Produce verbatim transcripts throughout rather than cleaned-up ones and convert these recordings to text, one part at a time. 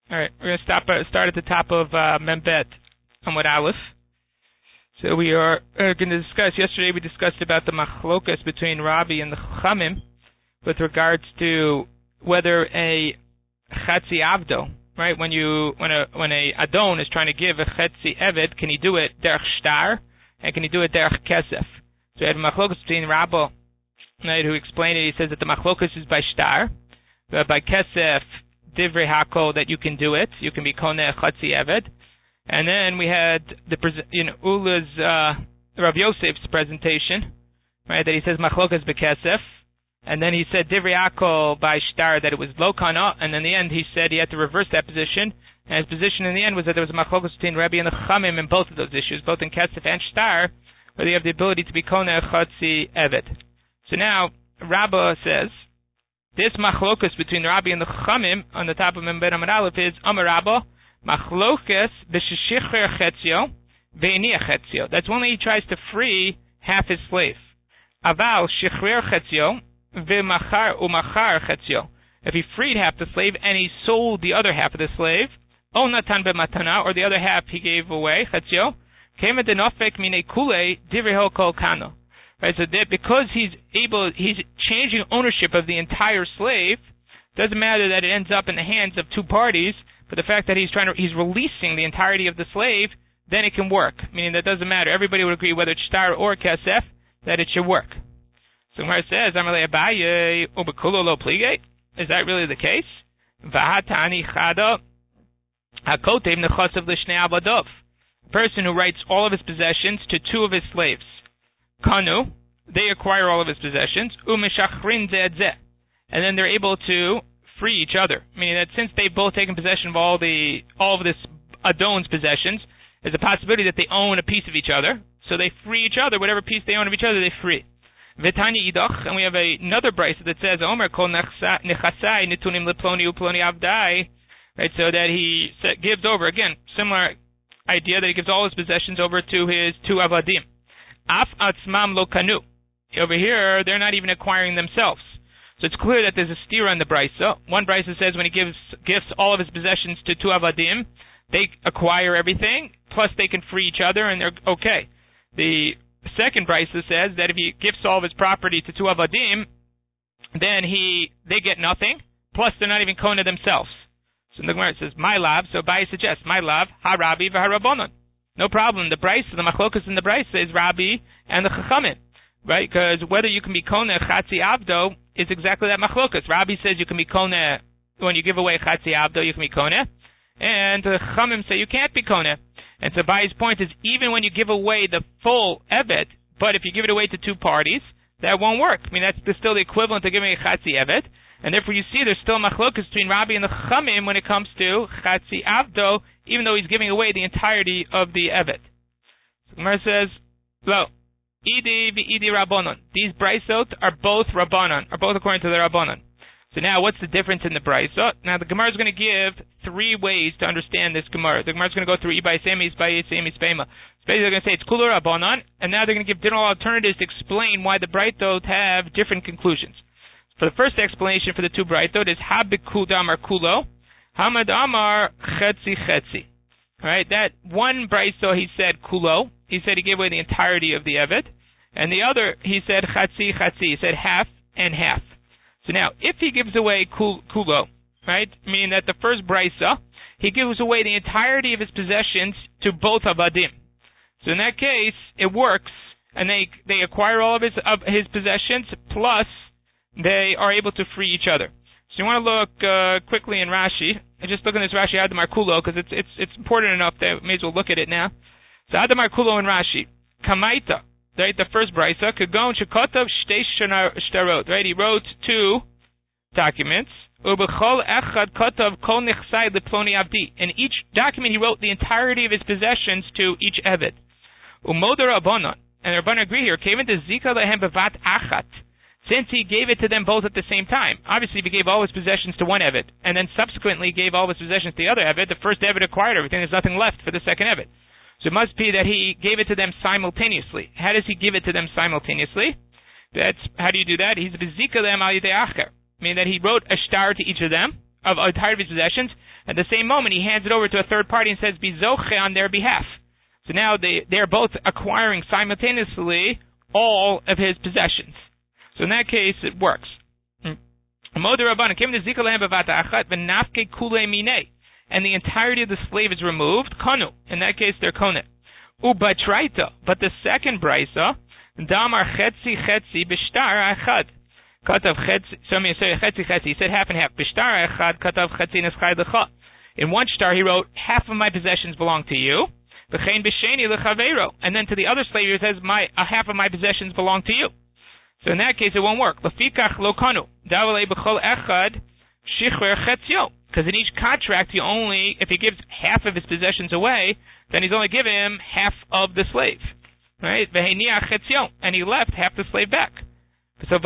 All right, we're going to stop. Uh, start at the top of uh, Membet Amud Aleph. So we are uh, going to discuss. Yesterday we discussed about the machlokas between Rabbi and the Chachamim with regards to whether a chatzi avdo, right? When you when a when a adon is trying to give a chatzi eved, can he do it derech shtar and can he do it derech kesef? So we had a machlokas between Rabbi, right, who explained it. He says that the machlokas is by shtar, but by kesef divrei hakol that you can do it. You can be koneh chatzi eved. And then we had the you know Ula's uh, Rav Yosef's presentation, right? That he says machlokas bekesef, and then he said divrei hakol by shtar that it was lo kana, and in the end he said he had to reverse that position. And his position in the end was that there was a machlokas between Rabbi and the Chachamim in both of those issues, both in kesef and shtar, where you have the ability to be koneh chatzi eved. So now Rabba says this machlokas between Rabbi and the Chachamim on the top of Membet Amud Aleph is Amar Rabba machlokas b'sheshicher chetzio ve'eniach chetzio. That's when he tries to free half his slave. Aval shichrer chetzio ve'machar umachar chetzio. If he freed half the slave and he sold the other half of the slave, o natan b'matana, or the other half he gave away chetzio, kema denofek mine kule divrei kol kano. Right, so that because he's able, he's changing ownership of the entire slave. Doesn't matter that it ends up in the hands of two parties, but the fact that he's trying to, he's releasing the entirety of the slave, then it can work. Meaning that doesn't matter. Everybody would agree, whether it's shtar or kesef, that it should work. So Gemara says, "Amalei Abaye ubekulo lo plige." Is that really the case? V'hatani chada hakotev nechasav l'shnei avadov. A person who writes all of his possessions to two of his slaves. Kanu, they acquire all of his possessions, umeshachrin zeh, and then they're able to free each other. Meaning that since they've both taken possession of all the all of this adon's possessions, there's a possibility that they own a piece of each other, so they free each other. Whatever piece they own of each other, they free. V'tani idach, and we have a, another brisa that says Omer kol nechasai nitunim leploni uploni avdai, right? So that he gives over, again, similar idea that he gives all his possessions over to his two avadim. Af atzmam lo kanu. Over here, they're not even acquiring themselves. So it's clear that there's a stira in the brisa. One brisa says when he gives gifts all of his possessions to two avadim, they acquire everything, plus they can free each other, and they're okay. The second brisa says that if he gifts all of his property to two avadim, then he they get nothing, plus they're not even koneh themselves. So the Gemara says, my love, so Abaye suggests, my love, ha Rabbi v'ha Rabbanon. No problem. The brisa, the machlokas in the brisa is Rabbi and the Chachamim, right? Because whether you can be koneh chatzi avdo is exactly that machlokas. Rabbi says you can be koneh when you give away chatzi avdo, you can be koneh, and the Chachamim say you can't be koneh. And so Abaye's point is even when you give away the full evet, but if you give it away to two parties, that won't work. I mean that's still the equivalent of giving a chatzi evet, and therefore you see there's still machlokas between Rabbi and the Chachamim when it comes to chatzi avdo, even though he's giving away the entirety of the evet. So Gemara says, well, idi v'idi rabbanon. These brisot are both rabbanon, are both according to the rabbanon. So now, what's the difference in the brisot? Now the Gemara is going to give three ways to understand this Gemara. The Gemara is going to go through ibai semi, ibai semi, spema. So basically, they're going to say it's kula rabbanon, and now they're going to give different alternatives to explain why the brisot have different conclusions. For the first explanation for the two brisot is habikudam or kulo. Hamad Amar Chetzi Chetzi. Alright, that one brisa he said kulo. He said he gave away the entirety of the evet. And the other, he said Chetzi Chetzi. He said half and half. So now, if he gives away kul, kulo, right, meaning that the first brisa, he gives away the entirety of his possessions to both avadim. So in that case, it works, and they they acquire all of his of his possessions, plus they are able to free each other. So you want to look uh, quickly in Rashi. I just look at this Rashi Adamar Kulo because it's it's it's important enough that we may as well look at it now. So Adamar Kulo in Rashi, Kamaita, right? The first brisa, Kagon Shekotov Shtei Shtarot, right? He wrote two documents. Ubechol Echad Kotov Kol Nechsai Leploni Avdi. In each document, he wrote the entirety of his possessions to each Eved. Umoder Rabbanon, and the Rabbanon agree here. Came into Zika Lehem Bevat Achat. Since he gave it to them both at the same time. Obviously, if he gave all his possessions to one Evet, and then subsequently gave all his possessions to the other Evet, the first Evet acquired everything, there's nothing left for the second Evet. So it must be that he gave it to them simultaneously. How does he give it to them simultaneously? That's, how do you do that? He's bezika them al yidei acher, meaning that he wrote a shtar to each of them, of a entirety of his possessions. At the same moment, he hands it over to a third party and says bizoche on their behalf. So now they they are both acquiring simultaneously all of his possessions. So in that case, it works. And the entirety of the slave is removed. Kanu. In that case, they're kone. Ubatraita. But the second brisa, damar chetzi chetzi b'shtar achad. Katav chetzi. So sorry, chetzi chetzi. He said half and half. B'shtar achad katav chetzi neschai lecha. In one star, he wrote, half of my possessions belong to you. V'chein b'sheni lechaveiro. And then to the other slave, he says, my uh, half of my possessions belong to you. So in that case, it won't work. Lefikach lo kanu. Davalei b'chol echad shichver chetzio. Because in each contract, he only, if he gives half of his possessions away, then he's only giving him half of the slave. Right? And he left half the slave back. So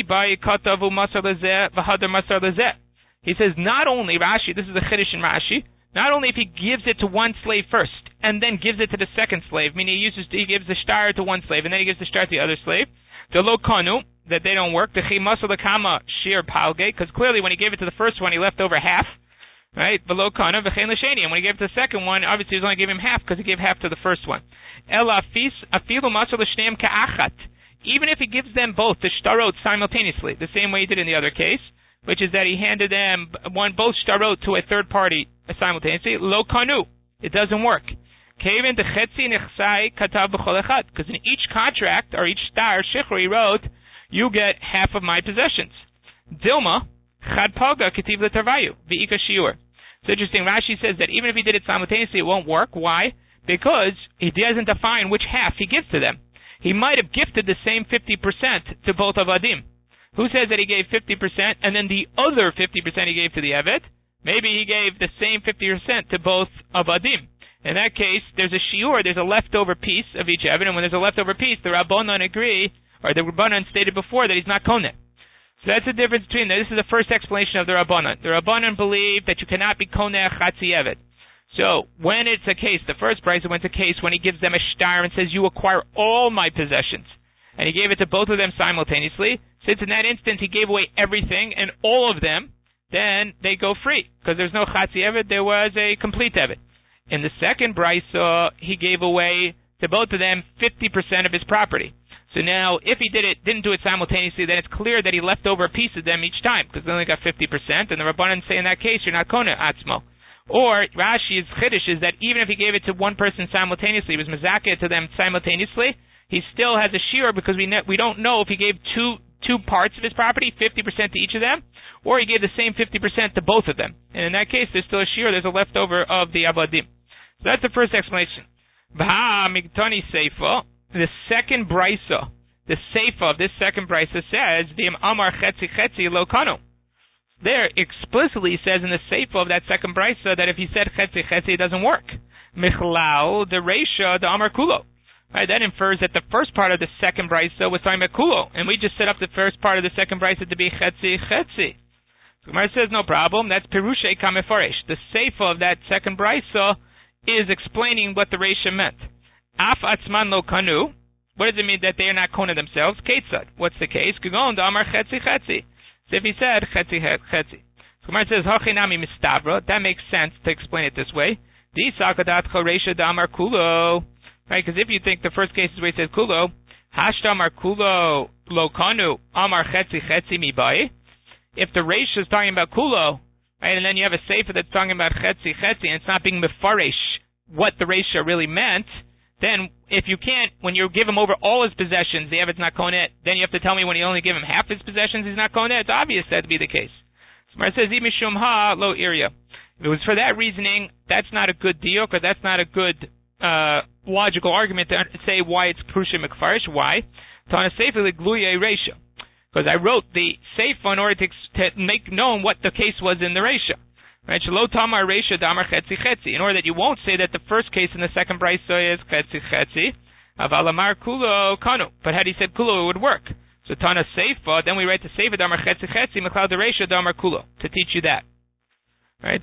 he says, not only, Rashi, this is the Chiddush in Rashi, not only if he gives it to one slave first, and then gives it to the second slave, meaning he uses, he gives the shtar to one slave, and then he gives the shtar to the other slave, the lo kanu, that they don't work, the chimasu lekama shir palge, because clearly when he gave it to the first one, he left over half, right? V'lo kanu v'chein l'sheni, and when he gave it to the second one, obviously he was only giving him half because he gave half to the first one. Ela afis afilu masu l'shneim ka'achat, even if he gives them both the shtarot simultaneously, the same way he did in the other case, which is that he handed them one both shtarot to a third party simultaneously. Lo kanu, it doesn't work. Kevin the chetzi nechsai katav b'chol echad, because in each contract or each star shichur he wrote, you get half of my possessions. Dilma chad paga ketiv letarvayu v'ika shiur. It's interesting. Rashi says that even if he did it simultaneously, it won't work. Why? Because he doesn't define which half he gives to them. He might have gifted the same fifty percent to both avadim. Who says that he gave fifty percent and then the other fifty percent he gave to the evet? Maybe he gave the same fifty percent to both avadim. In that case, there's a shiur, there's a leftover piece of each evet, and when there's a leftover piece, the Rabbanon agree, or the Rabbanon stated before that he's not koneh. So that's the difference between them. This is the first explanation of the Rabbanon. The Rabbanon believe that you cannot be koneh chatzi evet. So when it's a case, the first brisa went a case when he gives them a shtar and says, you acquire all my possessions. And he gave it to both of them simultaneously. Since in that instance he gave away everything and all of them, then they go free. Because there's no chatzi evet, there was a complete evet. In the second brisa, he gave away to both of them fifty percent of his property. So now, if he did it, didn't do it simultaneously, then it's clear that he left over a piece of them each time, because they only got fifty percent, and the Rabbanan say in that case, you're not koneh atzmo. Or, Rashi's chiddush is that even if he gave it to one person simultaneously, he was mezakeh to them simultaneously, he still has a shiur, because we ne- we don't know if he gave two two parts of his property, fifty percent to each of them, or he gave the same fifty percent to both of them. And in that case, there's still a shiur, there's a leftover of the avadim. So that's the first explanation. V'ha migtani seifa, the second brisa, the seifa of this second brisa says, V'im amar chetzi chetzi lo kanu. There explicitly says in the seifa of that second brisa that if he said chetzi chetzi, it doesn't work. Michlal, the reisha, the amar kulo. Right, that infers that the first part of the second brisa was talking about kulo, and we just set up the first part of the second brisa to be chetzi chetzi. So Gemara says, no problem, that's perushay kamefaresh. The seifa of that second brisa is explaining what the reisha meant. Af atzman lo kanu. What does it mean that they are not koneh themselves? Ketzad. What's the case? Kugon damar chetzi chetzi. So if he said chetzi chetzi, so Gemara says hachinami mistavra. That makes sense to explain it this way. Di sakadat choreisha damar kulo. Right? Because if you think the first case is where he says kulo, hashta amar kulo lo kanu amar chetzi chetzi mi bai. If the reisha is talking about kulo, right, and then you have a sefer that's talking about chetzi chetzi, and it's not being mefarish what the reisha really meant, then if you can't, when you give him over all his possessions, the evet's not koneh, then you have to tell me when you only give him half his possessions, he's not koneh. It's obvious that to be the case. So it says, Imishum ha lo iria. If it was for that reasoning, that's not a good deal, because that's not a good uh, logical argument to say why it's Prusha Mekfarish. Why? Tana Sefer Gluye Reisha. Because I wrote the Sefer in order to, to make known what the case was in the Reisha. Right? Shelo Tamar Reisha Damar Chetzi Chetzi. In order that you won't say that the first case in the second brisa is Chetzi Chetzi. Avalamar Kulo Kanu. But had he said Kulo, it would work. So Tana Sefer, then we write the Sefer Damar Chetzi Chetzi, Mechlal the Reisha Damar Kulo, to teach you that. Right?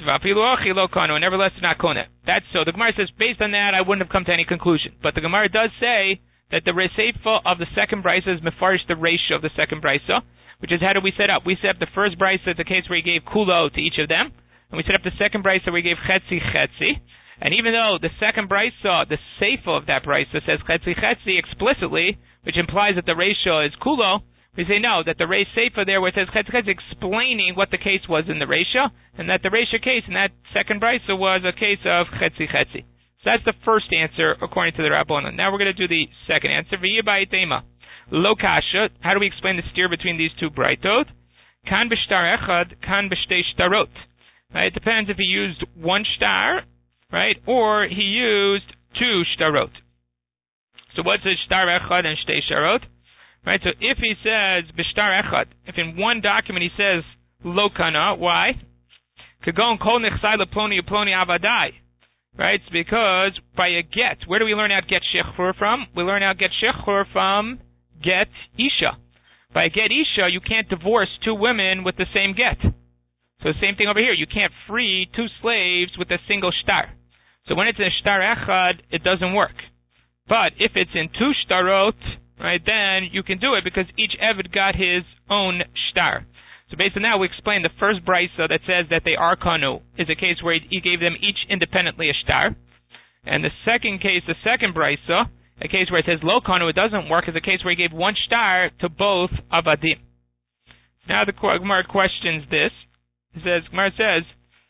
And nevertheless, it's not koneh. That's so. The Gemara says, based on that, I wouldn't have come to any conclusion. But the Gemara does say that the Reseifa of the second brisa is mefarish the ratio of the second brisa, which is how do we set up? We set up the first brisa, the case where he gave kulo to each of them, and we set up the second brisa where he gave chetzi chetzi. And even though the second brisa, the seifa of that brisa says chetzi chetzi explicitly, which implies that the ratio is kulo, we say no, that the Reish Seifa there where it says Chetzi Chetzi explaining what the case was in the Reisha, and that the Reisha case in that second brisa was a case of Chetzi Chetzi. So that's the first answer according to the Rabbanan. Now we're going to do the second answer. V'yibai tema. Lo kasha. How do we explain the steer between these two braitot? Kan b'shtar echad, kan b'shtei shtarot. Right? It depends if he used one shtar, right, or he used two shtarot. So what's a shtar echad and shtei shtarot? Right, so if he says b'shtar echad, if in one document he says lo kana, why? Kagon kol nechsai leploni uploni avadai. Right, it's because by a get, where do we learn out get shechur from? We learn out get shechur from get isha. By a get isha, you can't divorce two women with the same get. So same thing over here. You can't free two slaves with a single shtar. So when it's in a shtar echad, it doesn't work. But if it's in two shtarot, right, then you can do it because each Eved got his own shtar. So based on that, we explained the first brisa that says that they are kanu is a case where he gave them each independently a shtar. And the second case, the second brisa, a case where it says lo kanu, it doesn't work, is a case where he gave one shtar to both avadim. Now the Gemara questions this. It says, Gemara says,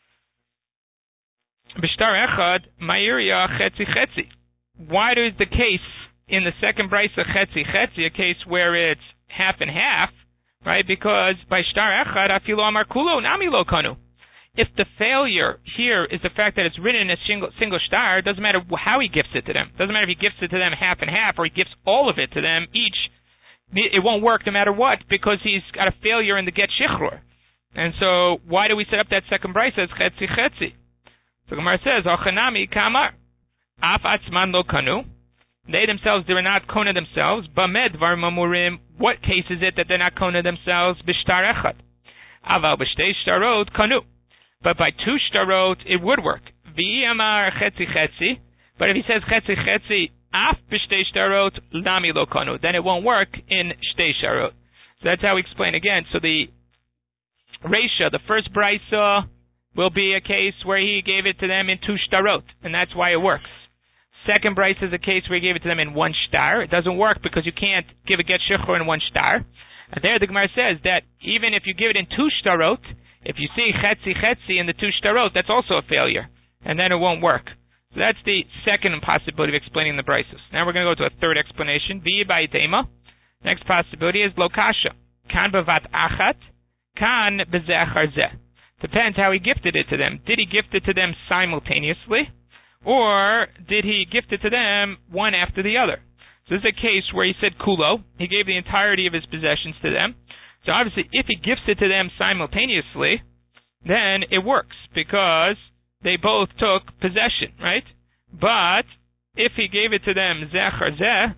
b'shtar echad ma'iriya chetzi chetzi. Why is the case in the second brisa chetzi chetzi a case where it's half and half, right? Because by shtar echad afilo amar kulo nami lo kanu. If the failure here is the fact that it's written in a single, single shtar, it doesn't matter how he gifts it to them. It doesn't matter if he gifts it to them half and half or he gifts all of it to them each. It won't work no matter what because he's got a failure in the get shichrur. And so why do we set up that second brisa as chetzi chetzi? So Gemara says, Ochanami kamar af atzman lo kanu. They themselves, they were not kona themselves. Bamed var mamurim. What case is it that they're not kona themselves? B'shtar echad. Aval b'shtei shtarot kanu. But by two shtarot, it would work. V'i amar chetzi chetzi. But if he says chetzi chetzi af b'shtei shtarot nami lo kanu, then it won't work in shtei shtarot. So that's how we explain again. So the Reisha, the first brisa, will be a case where he gave it to them in two shtarot, and that's why it works. Second brisa is a case where he gave it to them in one shtar. It doesn't work because you can't give a get shechur in one shtar. And there the Gemara says that even if you give it in two shtarot, if you see chetzi chetzi in the two shtarot, that's also a failure, and then it won't work. So that's the second possibility of explaining the brises. Now we're going to go to a third explanation. V'i ba'itema. Next possibility is lokasha. Kan bavat achat. Kan bezechar zeh. Depends how he gifted it to them. Did he gift it to them simultaneously, or did he gift it to them one after the other? So this is a case where he said kulo. He gave the entirety of his possessions to them. So obviously, if he gifts it to them simultaneously, then it works because they both took possession, right? But if he gave it to them zechar zeh,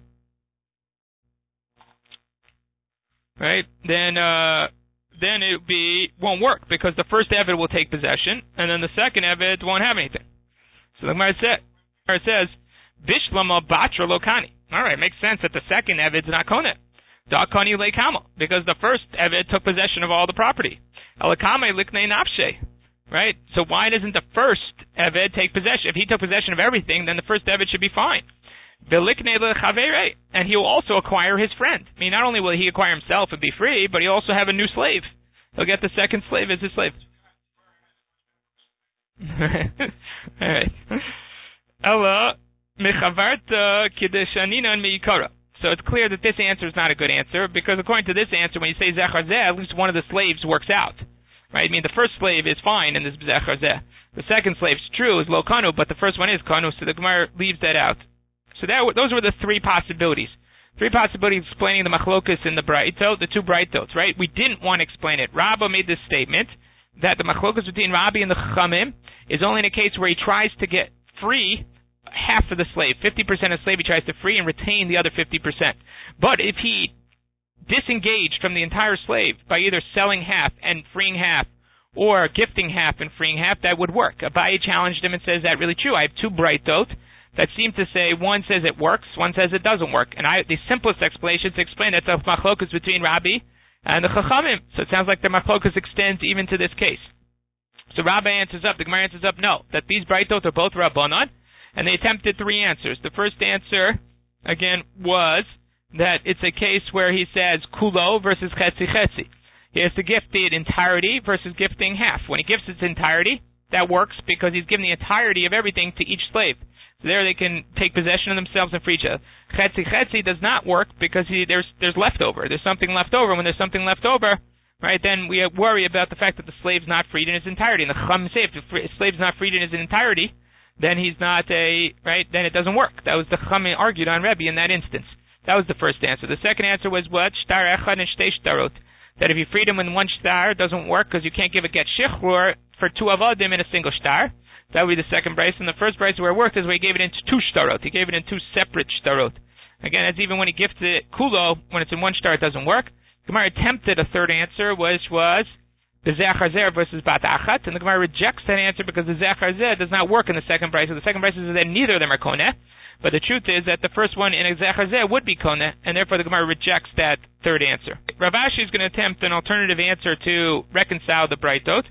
right, then uh, then it be won't work because the first Eved will take possession, and then the second Eved won't have anything. So the Gemara says, Bishlama batra lokani. All right, makes sense that the second Eved's not konet. Dakani lekama, because the first Eved took possession of all the property. Alakame liknei napshe. Right? So why doesn't the first Eved take possession? If he took possession of everything, then the first Eved should be fine. And he will also acquire his friend. I mean, not only will he acquire himself and be free, but he'll also have a new slave. He'll get the second slave as his slave. All right. Ella mechavarta kideshanina meikara. So it's clear that this answer is not a good answer because according to this answer, when you say zechar zeh, at least one of the slaves works out. Right? I mean, the first slave is fine in this zechar zeh. The second slave is true, is lo kanu, but the first one is kanu, so the Gemara leaves that out. So that, those were the three possibilities. Three possibilities explaining the machlokas in the braitot, the two braitots, right? We didn't want to explain it. Rabbah made this statement that the machlokas between Rabbi and the Chachamim is only in a case where he tries to get free half of the slave, fifty percent of the slave he tries to free and retain the other fifty percent. But if he disengaged from the entire slave by either selling half and freeing half or gifting half and freeing half, that would work. Abaye challenged him and says, that really true? I have two braitot that seem to say one says it works, one says it doesn't work. And I, the simplest explanation is to explain that's a machlokas between Rabbi and the Chachamim. So it sounds like the machlokas extends even to this case. So Rabbi answers up, the Gemara answers up, no, that these Breitot are both Rabbanon, and they attempted three answers. The first answer, again, was that it's a case where he says kulo versus chetzi chetzi. He has to gift the entirety versus gifting half. When he gifts its entirety, that works because he's given the entirety of everything to each slave. So there they can take possession of themselves and free each other. Chetzi chetzi does not work because he, there's there's leftover. There's something left over. When there's something left over, right, then we worry about the fact that the slave's not freed in its entirety. And the Chacham say if the slave's not freed in its entirety, then he's not a, right, then it doesn't work. That was the Chacham argued on Rebbe in that instance. That was the first answer. The second answer was what? Shtar echad and shtei shtarot. That if you freed him in one shtar, it doesn't work because you can't give a get shichrur for two avadim in a single shtar. That would be the second brace. And the first brace where it worked is where he gave it into two shtarot. He gave it in two separate shtarot. Again, that's even when he gifts it kulo, when it's in one shtar, it doesn't work. Gemara attempted a third answer, which was the zechar zer versus bat achat, and the Gemara rejects that answer because the zechar zer does not work in the second brace. So the second brace is that neither of them are koneh. But the truth is that the first one in a zechar zer would be koneh, and therefore the Gemara rejects that third answer. Rav Ashi is going to attempt an alternative answer to reconcile the Breitot.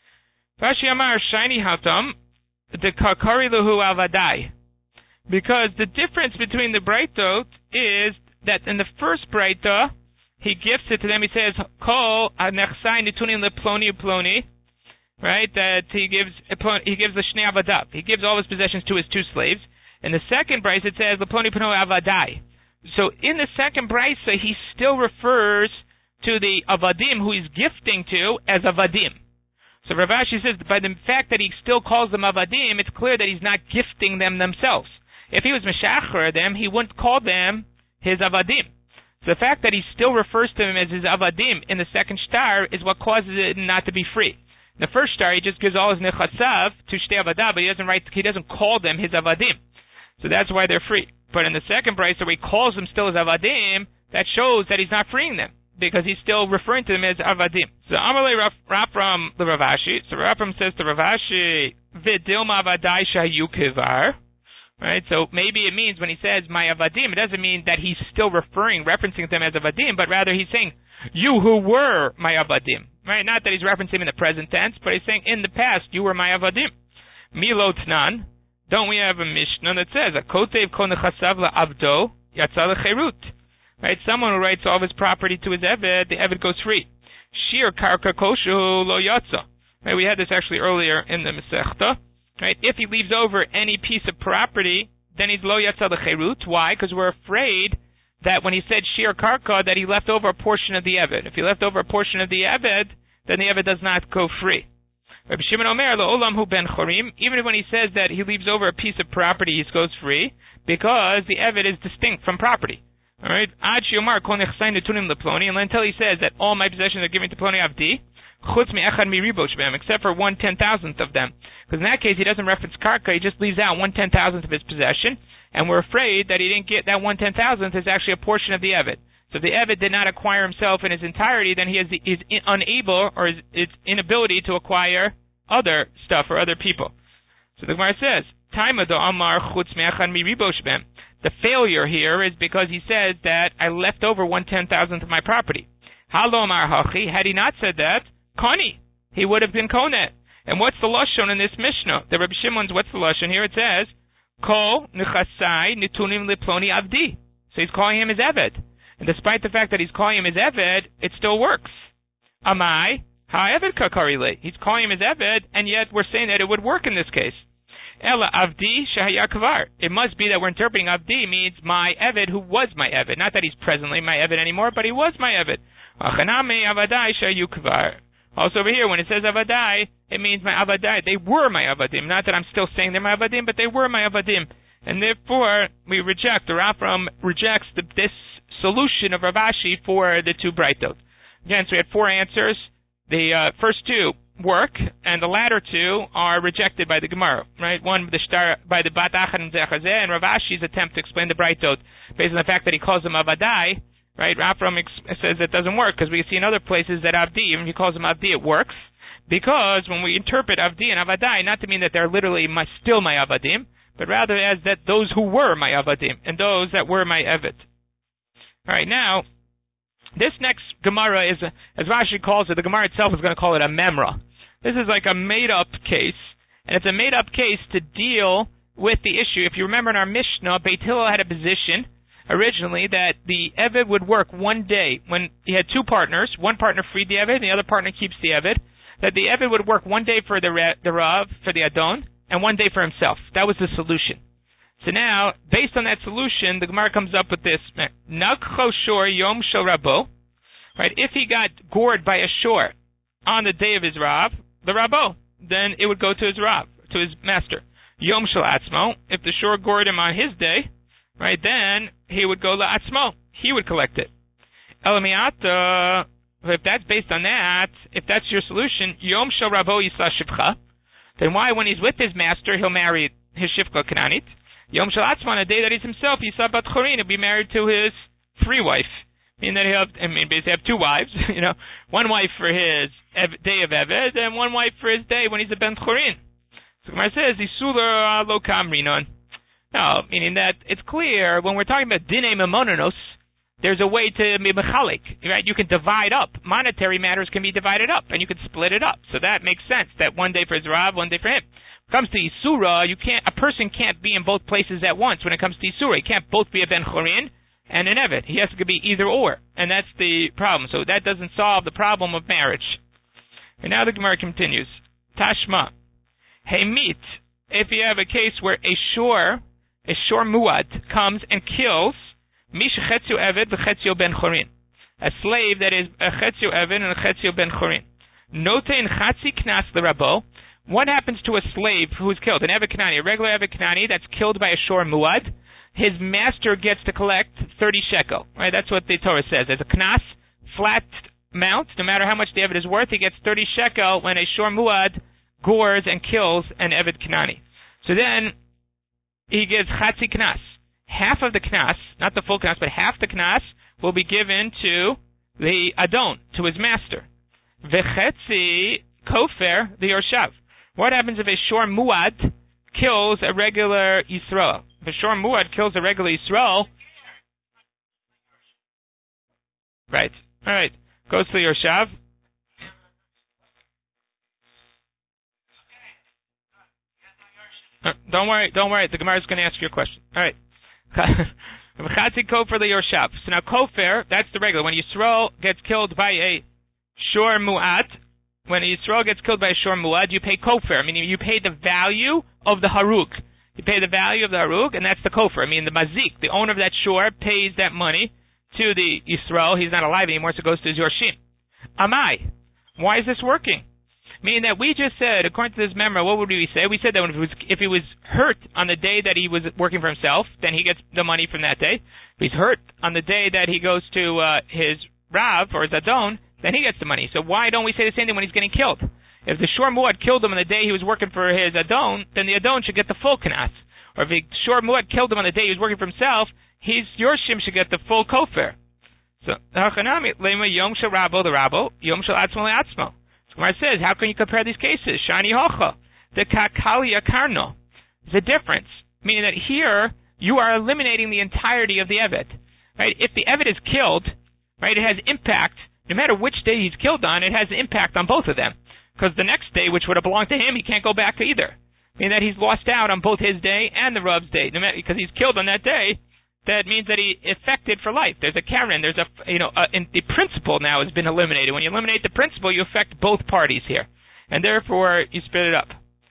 Rashi Amar Shiny Hatam the Kakari Lahu Avadai. Because the difference between the Breitot is that in the first Breita, he gifts it to them. He says, "Kol anechsai nitunim leploni ploni," right? That he gives he gives the shnei avadav. He gives all his possessions to his two slaves. In the second brisa, it says leploni pno avadai. So in the second brisa, he still refers to the avadim who he's gifting to as avadim. So Rav Ashi says, by the fact that he still calls them avadim, it's clear that he's not gifting them themselves. If he was meshacher them, he wouldn't call them his avadim. So the fact that he still refers to them as his avadim in the second shtar is what causes it not to be free. In the first shtar, he just gives all his nechassav to shtei avadah, but he doesn't write, he doesn't call them his avadim. So that's why they're free. But in the second brisa, where he calls them still as avadim, that shows that he's not freeing them, because he's still referring to them as avadim. So Amalei Rapram the Rav Ashi. So Rapram says to Rav Ashi, Vidilma avadai shayu kivar. Right, so maybe it means when he says my avadim, it doesn't mean that he's still referring, referencing them as avadim, but rather he's saying you who were my avadim. Right, not that he's referencing in the present tense, but he's saying in the past you were my avadim. Milo tnan. Don't we have a mishnah that says a kotev ko nechasav la'avdo yatsa lecherut? Right, someone who writes all of his property to his eved, the eved goes free. Shir karka koshu lo yatsa. Right, we had this actually earlier in the Masechta. Right, if he leaves over any piece of property, then he's lo yatsa lecherut. Why? Because we're afraid that when he said shir karka, that he left over a portion of the eved. If he left over a portion of the eved, then the eved does not go free. Rabbi Shimon Omer le'olam hu ben chorim. Even when he says that he leaves over a piece of property, he goes free because the eved is distinct from property. All right, ad shiomar kol nechsain netunim leploni, and until he says that all my possessions are given to ploni avdi, chutz mi echad mi ribosh b'hem, except for one ten thousandth of them. Because in that case, he doesn't reference karka; he just leaves out one ten thousandth of his possession, and we're afraid that he didn't get that one ten thousandth is actually a portion of the eved. So if the eved did not acquire himself in his entirety, then he is, is unable or is, is inability to acquire other stuff or other people. So the Gemara says, "Taima do amar chutz mi echad mi ribosh b'hem." The failure here is because he says that I left over one ten thousandth of my property. Halo amar hachi. Had he not said that, koni, he would have been koneh. And what's the lashon in this Mishnah? The Rabbi Shimon's, what's the lashon here? It says, kol nechasai nitunim leploni avdi. So he's calling him his eved. And despite the fact that he's calling him his eved, it still works. Amai ha'eved kakarile. He's calling him his eved, and yet we're saying that it would work in this case. Ela avdi shahaya kvar. It must be that we're interpreting avdi means my eved who was my eved. Not that he's presently my eved anymore, but he was my eved. Achaname avadai shayu kvar. Also over here, when it says avadai, it means my avadai. They were my avadim. Not that I'm still saying they're my avadim, but they were my avadim. And therefore, we reject, or Rafram rejects the, this solution of Rav Ashi for the two Breitot. Again, so we had four answers. The uh, first two work, and the latter two are rejected by the Gemara. Right, one the shtar, by the Bat Achat and Zechar Zeh, and Rav Ashi's attempt to explain the Breitot based on the fact that he calls them avadai. Right, Rafram ex- says it doesn't work because we see in other places that avdi, even if he calls them avdi, it works because when we interpret avdi and avadai, not to mean that they're literally my, still my avadim, but rather as that those who were my avadim and those that were my eved. All right, now This next Gemara is, as Rashi calls it, the Gemara itself is going to call it a memra. This is like a made-up case, and it's a made-up case to deal with the issue. If you remember in our Mishnah, Beit Hillel had a position originally that the Eved would work one day when he had two partners. One partner freed the Eved, and the other partner keeps the Eved. That the Eved would work one day for the, the Rav, for the Adon, and one day for himself. That was the solution. So now, based on that solution, the Gemara comes up with this: Nagcho shor yom shel rabo. Right? If he got gored by a shor on the day of his Rav, the Rabo, then it would go to his Rav, to his master. Yom shel atzmo. If the shor gored him on his day, right, then he would go la atzmo. He would collect it. Elamiata. If that's based on that, if that's your solution, yom shel rabo yisla shivcha. Then why, when he's with his master, he'll marry his shivcha kananit? Yom shel atzmo, on the day that he's himself, yisla bat chorin, he'll be married to his free wife. Meaning that he'll have, I mean, basically have two wives, you know, one wife for his ev- day of Eved, and one wife for his day when he's a ben chorin. So Gemara says, Isula lo kamrinon. No, meaning that it's clear when we're talking about dinei memononos, there's a way to be mechalik, right? You can divide up. Monetary matters can be divided up, and you can split it up. So that makes sense, that one day for his Rav, one day for him. When it comes to Isura, you can't, a person can't be in both places at once when it comes to Isura. He can't both be a ben chorin and an Eved. He has to be either or, and that's the problem. So that doesn't solve the problem of marriage. And now the Gemara continues. Tashma. Hey, meet, if you have a case where a shor, a shor muad, comes and kills mish chetzio Eved v'chetzio ben chorin, a slave that is a chetzio Eved and a chetzio ben chorin. Notein chatzi knas l'rabo. What happens to a slave who is killed? An Eved Kanani, a regular Eved Kanani that's killed by a shor muad. His master gets to collect thirty shekel. Right? That's what the Torah says. As a knas, flat amount, no matter how much the Eved is worth, he gets thirty shekel when a shor muad gores and kills an Eved Kanani. So then he gives chatzi knas. Half of the knas, not the full knas, but half the knas will be given to the Adon, to his master. Vechetzi kofer the Yorshav. What happens if a shor muad kills a regular Yisrael? If a shor muad kills a regular Yisrael, right, all right, goes to the Yorshav. Uh, don't worry, don't worry. The Gemara is going to ask you a question. All right. Chatzi kofer the Yorshav. So now kofer, that's the regular. When Yisrael gets killed by a shor muad, when a Yisrael gets killed by a shor muad, you pay kofer, meaning you pay the value of the harug. You pay the value of the harug, and that's the kofer. I mean, the mazik, the owner of that shor, pays that money to the Yisrael. He's not alive anymore, so it goes to his Yorshim. Amai. Why is this working? Meaning that we just said, according to this memra, what would we say? We said that if, it was, if he was hurt on the day that he was working for himself, then he gets the money from that day. If he's hurt on the day that he goes to uh, his Rav or his Adon, then he gets the money. So why don't we say the same thing when he's getting killed? If the shor muad killed him on the day he was working for his Adon, then the Adon should get the full knas. Or if the shor muad killed him on the day he was working for himself, his Yorshim should get the full kofer. So, lema yom shel rabo the rabo, yom shel atzmo le atzmo. So Gemara says, how can you compare these cases? Shani hocha, the kakalia karno. There's a difference, meaning that here you are eliminating the entirety of the Eved. Right? If the Eved is killed, right, it has impact. No matter which day he's killed on, it has impact on both of them. Because the next day, which would have belonged to him, he can't go back to either. Meaning that he's lost out on both his day and the Rav's day. No matter, because he's killed on that day, that means that he affected for life. There's a Karen, there's a, you know, a, in, the principle now has been eliminated. When you eliminate the principle, you affect both parties here. And therefore, you split it up.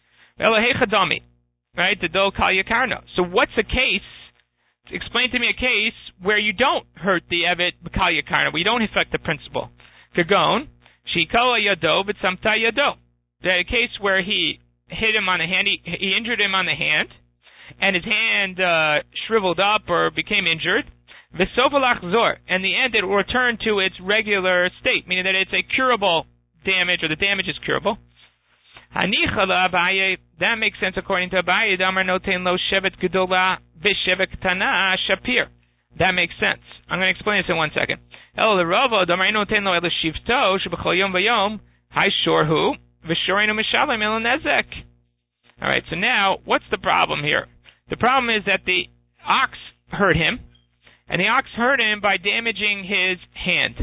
Right? The do kal yakarno. So what's a case? Explain to me a case where you don't hurt the Evet kal yakarno, where you don't affect the principle. Kagon, shikala yado, but samta yado. That a case where he hit him on the hand, he, he injured him on the hand, and his hand uh, shriveled up or became injured. V'sovalach zor, and the end it will return to its regular state, meaning that it's a curable damage, or the damage is curable. Hanichala Abaye, that makes sense according to Abaye. Damar noten lo shevet gedola v'shevet ktana shapir. That makes sense. I'm going to explain this in one second. El l'ravo damar noten lo el shivto shebechol yom v'yom hay shorhu v'shorenu mishalem el nezek. All right. So now, what's the problem here? The problem is that the ox hurt him, and the ox hurt him by damaging his hand.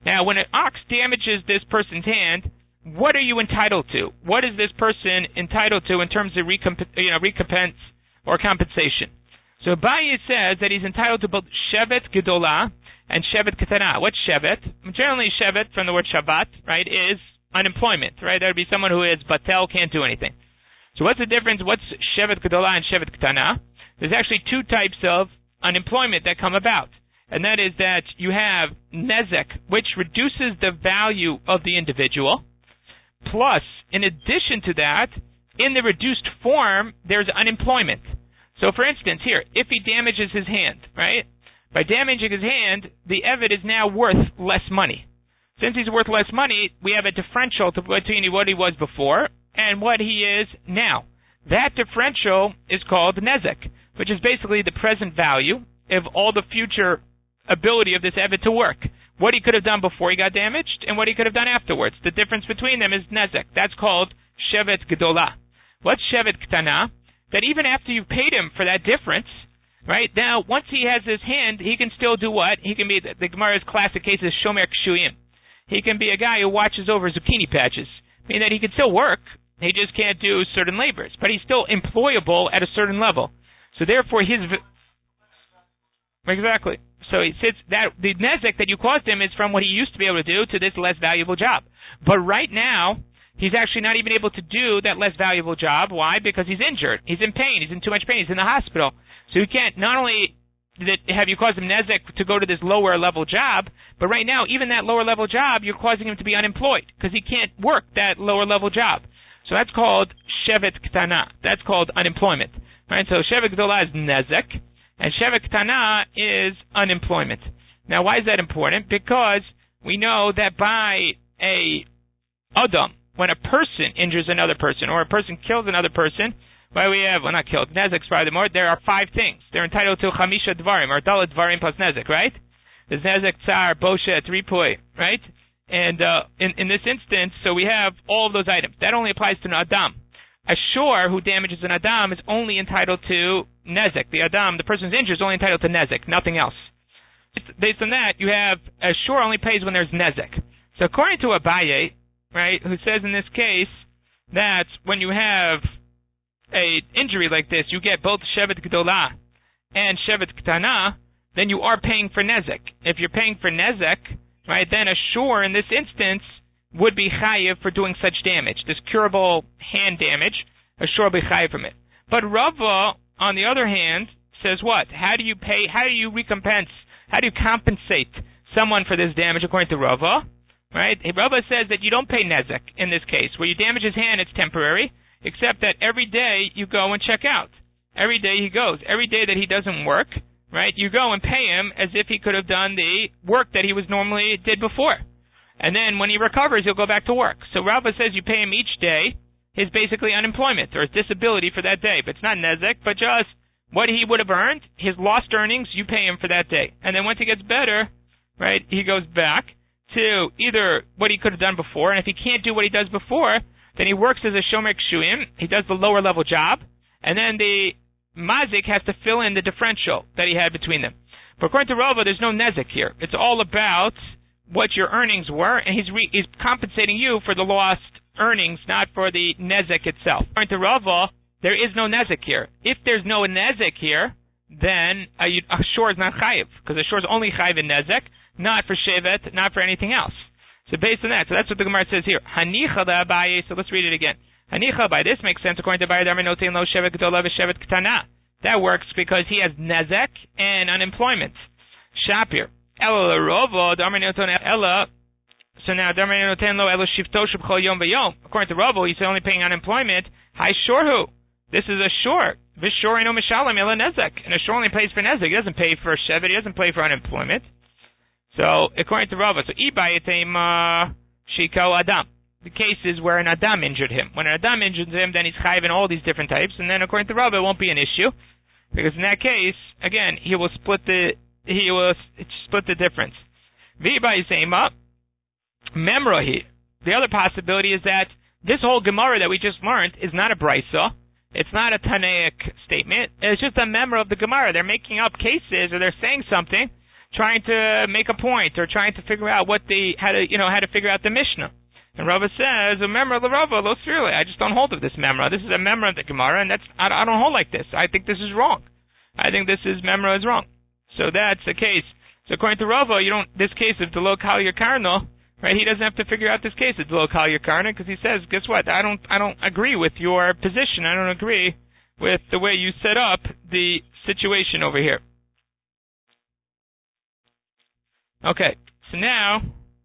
Now, when an ox damages this person's hand, what are you entitled to? What is this person entitled to in terms of recomp- you know, recompense or compensation? So Abaye says that he's entitled to both shevet gedolah and shevet katana. What's shevet? Generally, shevet from the word Shabbat, right, is unemployment, right? That would be someone who is batel, can't do anything. So what's the difference? What's shevet gedolah and shevet katana? There's actually two types of unemployment that come about. And that is that you have nezek, which reduces the value of the individual. Plus, in addition to that, in the reduced form, there's unemployment. So, for instance, here, if he damages his hand, right? By damaging his hand, the Eved is now worth less money. Since he's worth less money, we have a differential between what he was before and what he is now. That differential is called nezek, which is basically the present value of all the future ability of this Eved to work. What he could have done before he got damaged and what he could have done afterwards. The difference between them is nezek. That's called shevet gedolah. What's shevet ktana? That even after you've paid him for that difference, right, now once he has his hand, he can still do what? He can be, the Gemara's classic case is shomer kshuyim. He can be a guy who watches over zucchini patches, meaning that he can still work, he just can't do certain labors, but he's still employable at a certain level. So therefore his... Exactly. So he sits that the nezek that you caused him is from what he used to be able to do to this less valuable job. But right now, he's actually not even able to do that less valuable job. Why? Because he's injured. He's in pain. He's in too much pain. He's in the hospital. So he can't not only have you caused him nezek to go to this lower level job, but right now, even that lower level job, you're causing him to be unemployed because he can't work that lower level job. So that's called shevet ktana. That's called unemployment. Right? So shevet gedolah is nezek. And shevet ktana is unemployment. Now, why is that important? Because we know that by a adam, when a person injures another person, or a person kills another person, why we have, well, not killed, nezek's probably more, there are five things. They're entitled to chamisha dvarim, or dalet dvarim plus nezek, right? There's nezek, tsar, boshet, ripui, right? And uh, in, in this instance, so we have all of those items. That only applies to an adam. A shor who damages an adam is only entitled to nezek. The adam, the person who's injured, is only entitled to nezek, nothing else. Based on that, you have a shor only pays when there's nezek. So according to Abaye, right, who says in this case that when you have a injury like this, you get both shevet gedolah and shevet ktana, then you are paying for nezek. If you're paying for nezek, right, then a shor in this instance would be chayiv for doing such damage, this curable hand damage, a shor will be chayiv from it. But Rava, on the other hand, says what? How do you pay, how do you recompense, how do you compensate someone for this damage according to Rava? Right? Rava says that you don't pay nezek in this case. Where you damage his hand, it's temporary, except that every day you go and check out. Every day he goes. Every day that he doesn't work, right, you go and pay him as if he could have done the work that he was normally did before. And then when he recovers, he'll go back to work. So Rava says you pay him each day his basically unemployment or his disability for that day. But it's not nezek, but just what he would have earned, his lost earnings, you pay him for that day. And then once he gets better, right, he goes back to either what he could have done before, and if he can't do what he does before, then he works as a shomer kshuyim, he does the lower level job, and then the mazik has to fill in the differential that he had between them. But according to Rava, there's no nezek here. It's all about what your earnings were, and he's, re- he's compensating you for the lost earnings, not for the nezek itself. According to Rava, there is no nezek here. If there's no nezek here, then a, a shor is not chayiv, because a shor is only chayiv in nezek, not for shevet, not for anything else. So based on that, so that's what the Gemara says here. Hanicha da Abaye, so let's read it again. Hanicha by this makes sense according to Abaye Darmin Notein Lo Shevet Gedolah V'Shevet Ktana. That works because he has nezek and unemployment. Shapir. Ela Rova Darmin Notein Ela. So now Darmin Notein Lo Ela Shifto Shebchol Yom V'Yom. According to Rava, he's only paying unemployment. Hai Shorhu. This is a shor. V'Shor Eno Mishalem Ela Nezek. And a shor only pays for nezek. He doesn't pay for shevet. He doesn't pay for unemployment. So, according to Rava, so Ibayetem Shiko Adam. The case is where an Adam injured him. When an Adam injures him, then he's chayiv in all these different types, and then according to Rava, it won't be an issue, because in that case, again, he will split the he will split the difference. V'ibayesema Memrohi. The other possibility is that this whole Gemara that we just learned is not a brisa. It's not a Tanaic statement. It's just a memra of the Gemara. They're making up cases, or they're saying something trying to make a point or trying to figure out what the how to you know how to figure out the Mishnah. And Rava says, a memra l'Rava lo sirli. I just don't hold of this memra. This is a memra of the Gemara, and that's I, I don't hold like this. I think this is wrong. I think this is memra is wrong. So that's the case. So according to Rava, you don't this case of Delo Kal Yakarno, right? He doesn't have to figure out this case of Delo Kal Yakarno because he says, guess what? I don't I don't agree with your position. I don't agree with the way you set up the situation over here. Okay, so now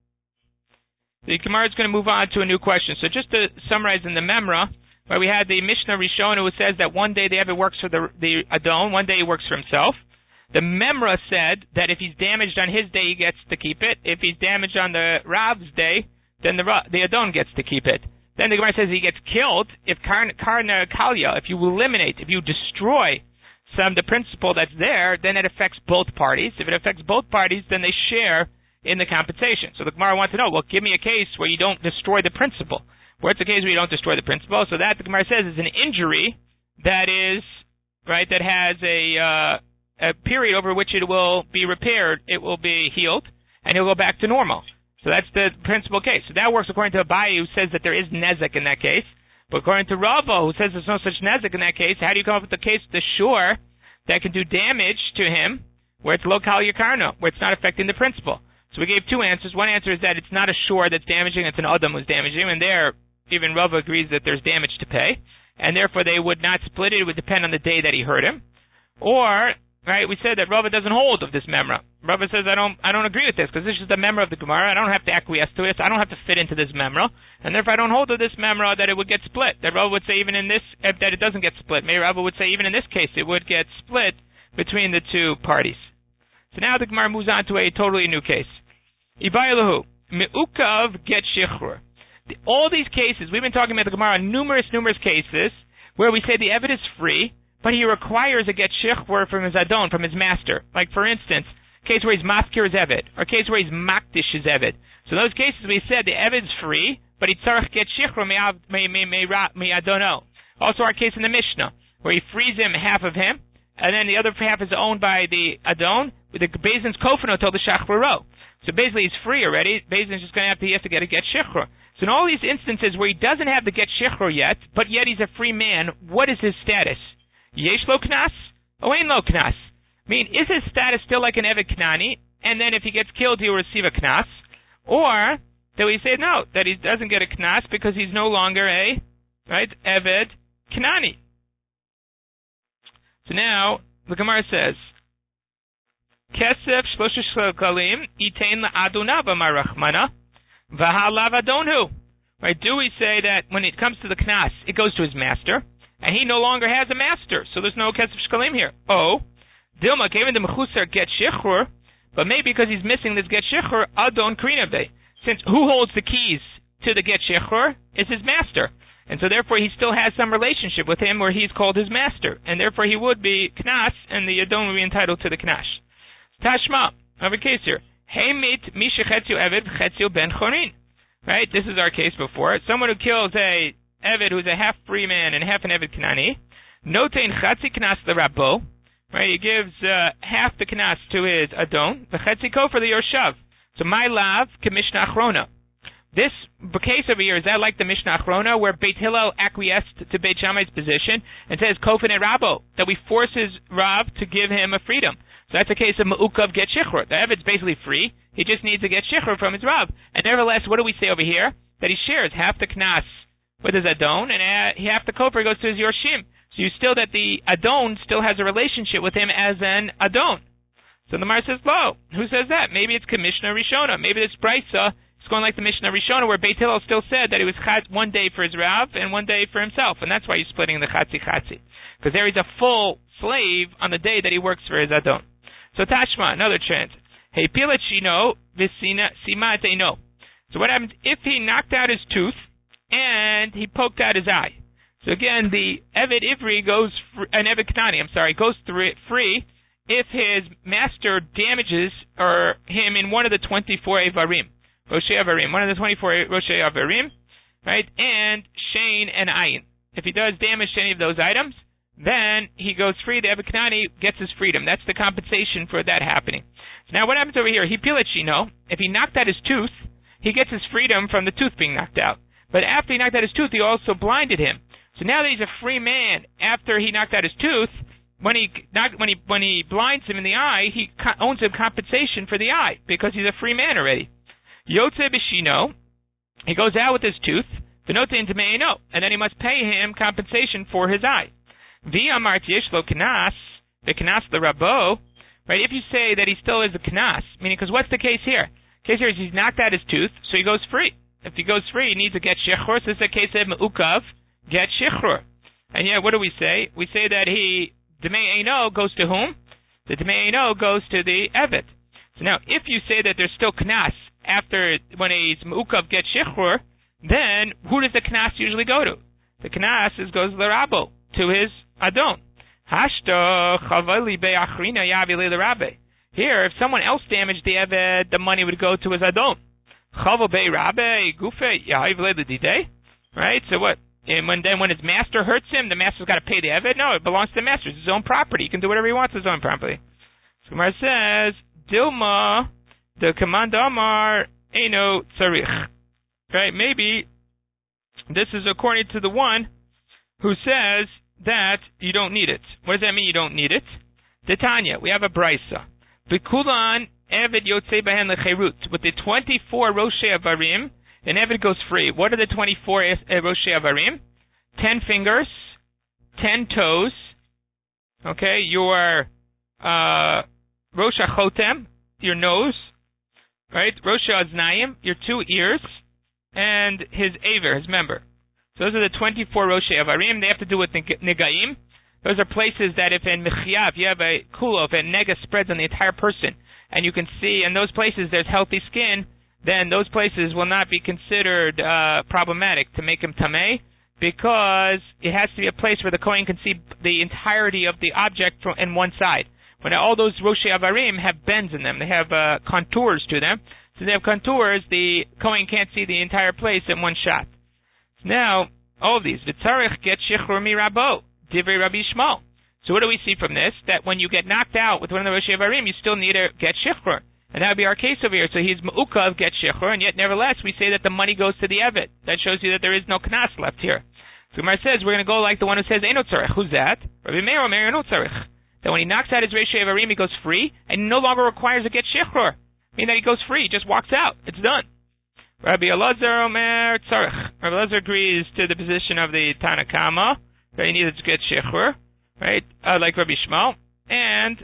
the Gemara is going to move on to a new question. So just to summarize in the Memra, where we had the Mishnah Rishon, who says that one day the Eved works for the, the Adon, one day he works for himself. The Memra said that if he's damaged on his day, he gets to keep it. If he's damaged on the Rav's day, then the the Adon gets to keep it. Then the Gemara says he gets killed if Karna Kalya, if you eliminate, if you destroy some the principle that's there, then it affects both parties. If it affects both parties, then they share in the compensation. So the Gemara wants to know, well, give me a case where you don't destroy the principle. Where it's a case where you don't destroy the principle. So that, the Gemara says, is an injury that is, right, that has a, uh, a period over which it will be repaired, it will be healed, and it'll go back to normal. So that's the principal case. So that works according to Abaye, who says that there is nezek in that case. But according to Rava, who says there's no such nezek in that case, how do you come up with the case of the shore that can do damage to him, where it's lo kal yakarno, where it's not affecting the principle? So we gave two answers. One answer is that it's not a shore that's damaging, it's an Adam who's damaging him, and there, even Rava agrees that there's damage to pay, and therefore they would not split it. It would depend on the day that he hurt him. Or, right, we said that Rava doesn't hold of this memra. Rava says, I don't I don't agree with this, because this is the memra of the Gemara. I don't have to acquiesce to it. I don't have to fit into this memra, and therefore I don't hold of this memra that it would get split. That Rava would say even in this, that it doesn't get split. Maybe Rava would say even in this case it would get split between the two parties. So now the Gemara moves on to a totally new case. Ibayalahu, Me'ukav get shichrur. All these cases, we've been talking about the Gemara, numerous, numerous cases, where we say the Eved is free, but he requires a get shichrur from his Adon, from his master. Like, for instance, a case where he's mafkir his Eved, or a case where he's makdish his Eved. So in those cases, we said the Eved's free, but he tzarech get shichrur me Adono. Also our case in the Mishnah, where he frees him, half of him, and then the other half is owned by the Adon, with the Bezin's kofano till the shachruro. So basically he's free already. Bezin's just going to have to, he has to get a get shichrur. So in all these instances where he doesn't have the get shichrur yet, but yet he's a free man, what is his status? Yesh lo knas? O ein lo knas? I mean, is his status still like an Eved Knani, and then if he gets killed he'll receive a knas? Or do we say no, that he doesn't get a knas because he's no longer a, right, Eved Knani? So now, the Gemara says, Kesef shlosha shkalim itein la'adonava marachmana v'halav adonhu. Right? Do we say that when it comes to the knas, it goes to his master, and he no longer has a master, so there's no kesef shkalim here? Oh, Dilma came into mechusar get shichrur, but maybe because he's missing this get shichrur, adon krinave. Since who holds the keys to the get shichrur is his master, and so therefore he still has some relationship with him where he's called his master, and therefore he would be knas, and the adon would be entitled to the knas. Tashma, I have a case here. Heimit misha chetzio eved chetzio ben chorin. Right, this is our case before. Someone who kills a eved who's a half free man and half an eved knani. Notein chatzi knas l'rabbo. Right, he gives uh, half the knas to his adon. V'chetzi ko for the yorshav. So my lav k'mishnah achrona. This case over here, is that like the Mishnah Achrona, where Beit Hillel acquiesced to Beit Shammai's position and says kofin et rabbo, that we force his Rav to give him a freedom? So that's a case of Ma'ukav get shichrur. The Eved's basically free. He just needs to get shichrur from his Rav. And nevertheless, what do we say over here? That he shares half the knas with his Adon, and half the kofer goes to his Yorshim. So you still that the Adon still has a relationship with him as an Adon. So the Mar says, lo, who says that? Maybe it's Commissioner Rishona. Maybe it's Brisa. It's going like the Mishnah Rishona, where Beit Hillel still said that it was chad, one day for his Rav and one day for himself, and that's why he's splitting the chatzi chatzi, because there he's a full slave on the day that he works for his Adon. So Tashma, another chance. Hey, pilachino visina simateno. So what happens if he knocked out his tooth and he poked out his eye? So again, the Eved Ivri goes, fr- an Eved Knani, I'm sorry, goes through it free if his master damages or him in one of the twenty-four Evarim. Rosh Avarim, one of the twenty-four Rosh Avarim, right? And Shane and Ayin. If he does damage to any of those items, then he goes free. The Eved Knani gets his freedom. That's the compensation for that happening. So now what happens over here? He pilat shino. If he knocked out his tooth, he gets his freedom from the tooth being knocked out. But after he knocked out his tooth, he also blinded him. So now that he's a free man after he knocked out his tooth, when he knocked, when he when he blinds him in the eye, he co- owns him compensation for the eye because he's a free man already. Yotze b'shino, he goes out with his tooth, v'note into me'eno, and then he must pay him compensation for his eye. V'amart yesh lo knas, v'knas l'rabo, right? If you say that he still is a knas, meaning because what's the case here? The case here is he's knocked out his tooth, so he goes free. If he goes free, he needs to get shichrur. So this is a case of me'ukav, get shichrur. And yet, what do we say? We say that he, Demei Eino goes to whom? The Demei Eino goes to the Evet. So now, if you say that there's still Knas after, when he's Me'ukav get Shichrur, then who does the Knas usually go to? The Knas is, goes L'Rabo, to his Adon. Hashto Chavali Be'achrina Yavi L'Rabe. Here, if someone else damaged the Evet, the money would go to his Adon. Chaval Be'Rabe Gufe Yavi L'Didei. Right? So what? And when then when his master hurts him, the master's got to pay the Eved? No, it belongs to the master. It's his own property. He can do whatever he wants with his own property. So Gemara says, Dilma, the command Amar, Eino Tzarich. Right? Maybe this is according to the one who says that you don't need it. What does that mean you don't need it? Titania, we have a Brisa. V'kulan Eved Yotzei Behen Lecherut. With the twenty-four Roshei Avarim, an Eved goes free. What are the twenty-four Roshei Avarim? Ten fingers, ten toes, okay, your uh, Rosh HaChotem, your nose, right, Rosh HaZnayim, your two ears, and his Aver, his member. So those are the twenty-four Roshei Avarim. They have to do with Negaim. Those are places that if in Mechia, if you have a kulo, if a nega spreads on the entire person, and you can see in those places there's healthy skin, then those places will not be considered uh, problematic to make him tameh, because it has to be a place where the Kohen can see the entirety of the object from in one side. When all those Roshei Avarim have bends in them, they have uh, contours to them. So they have contours, the Kohen can't see the entire place in one shot. Now, all of these, V'tzarech get shichrur mirabo, divrei Rabbi Shmuel. So what do we see from this? That when you get knocked out with one of the Roshei Avarim, you still need to get shichrur. And that would be our case over here. So he's Me'ukav, get Shichrur, and yet nevertheless we say that the money goes to the Evet. That shows you that there is no Knas left here. So Gemara says we're going to go like the one who says Eino Tzarech. Who's that? Rabbi Meir Omer Eino Tzarech. That when he knocks out his Roshei Avarim, he goes free, and no longer requires a get Shichrur. Meaning that he goes free, he just walks out. It's done. Rabbi Elazar Omer Tzarech. Rabbi Elazar agrees to the position of the Tanakama, that he needed to get Shichrur, right? Uh, like Rabbi Shmuel. And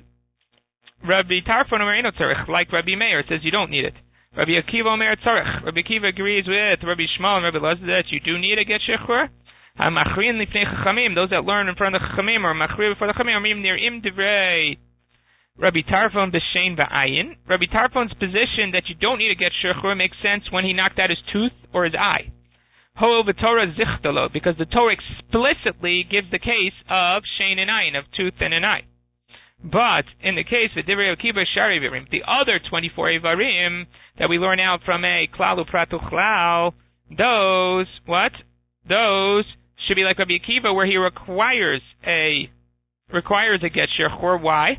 Rabbi Tarfon Omer Eino Tzarech, like Rabbi Meir, says you don't need it. Rabbi Akiva Omer Tzarech. Rabbi Akiva agrees with Rabbi Shmuel and Rabbi Elazar that you do need a get shichrur. HaMachriin lifnei Chachamim, those that learn in front of the Chachamim, or Machriin before the Chachamim, or near im divrei Rabbi Tarfon b'shein v'ayin. Rabbi Tarfon's position that you don't need to get shichrur makes sense when he knocked out his tooth or his eye. Ho v'Torah zichtalo, because the Torah explicitly gives the case of shein and ayin, of tooth and an eye. But in the case of Divrei Akiva Shari Avarim, the other twenty-four Avarim that we learn out from a Klalu Pratu Chlau, those, what? Those should be like Rabbi Akiva, where he requires a requires a get shichrur. Why?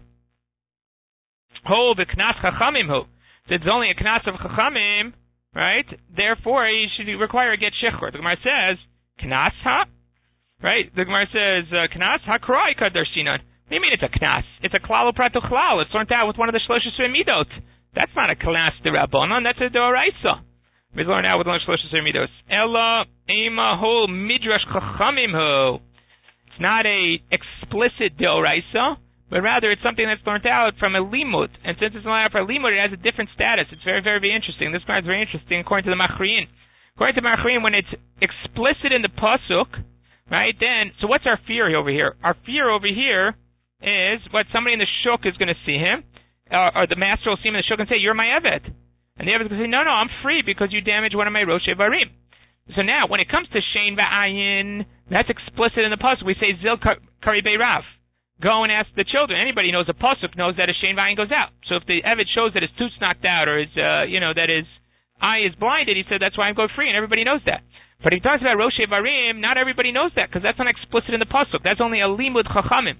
Ho v'knas chachamim hu. So it's only a knas of chachamim, right? Therefore, he should require a get shichrur. The Gemara says knas ha, right? The Gemara says knas ha kroi kadarsinan. What do you mean it's a knas? It's a klal u'pratu klal. It's learned out with one of the shloshes midot. That's not a knas d'Rabbanan. That's a d'oraisa. We learn out with one of the shloshes midot. Ella ema ho midrash chachamim ho. It's not a explicit d'oraisa, but rather it's something that's learned out from a limud. And since it's learned out from a limud, it has a different status. It's very, very, very interesting. This part is very interesting according to the Machriin. According to the Machriin, when it's explicit in the pasuk, right? Then, so what's our fear over here? Our fear over here is what somebody in the shuk is going to see him, uh, or the master will see him in the shuk and say, "You're my evet," and the evet is going to say, "No, no, I'm free because you damaged one of my Roshei Avarim." So now, when it comes to shein va'ayin, that's explicit in the pasuk. We say zil kari beirav. Go and ask the children. Anybody who knows the pasuk knows that a shein va'ayin goes out. So if the evet shows that his tooth's knocked out or his, uh, you know, that his eye is blinded, he said that's why I'm going free, and everybody knows that. But if he talks about Roshei Avarim, not everybody knows that because that's not explicit in the pasuk. That's only a limud chachamim.